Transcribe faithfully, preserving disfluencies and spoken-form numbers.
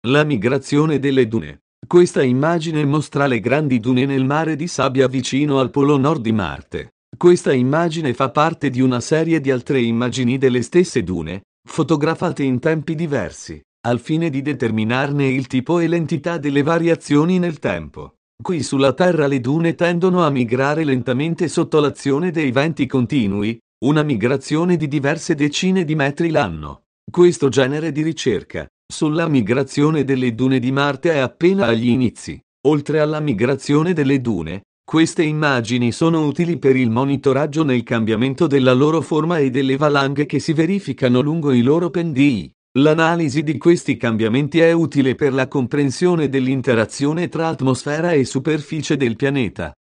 La migrazione delle dune. Questa immagine mostra le grandi dune nel mare di sabbia vicino al polo nord di Marte. Questa immagine fa parte di una serie di altre immagini delle stesse dune, fotografate in tempi diversi, al fine di determinarne il tipo e l'entità delle variazioni nel tempo. Qui sulla Terra le dune tendono a migrare lentamente sotto l'azione dei venti continui, una migrazione di diverse decine di metri l'anno. Questo genere di ricerca sulla migrazione delle dune di Marte è appena agli inizi. Oltre alla migrazione delle dune, queste immagini sono utili per il monitoraggio nel cambiamento della loro forma e delle valanghe che si verificano lungo i loro pendii. L'analisi di questi cambiamenti è utile per la comprensione dell'interazione tra atmosfera e superficie del pianeta.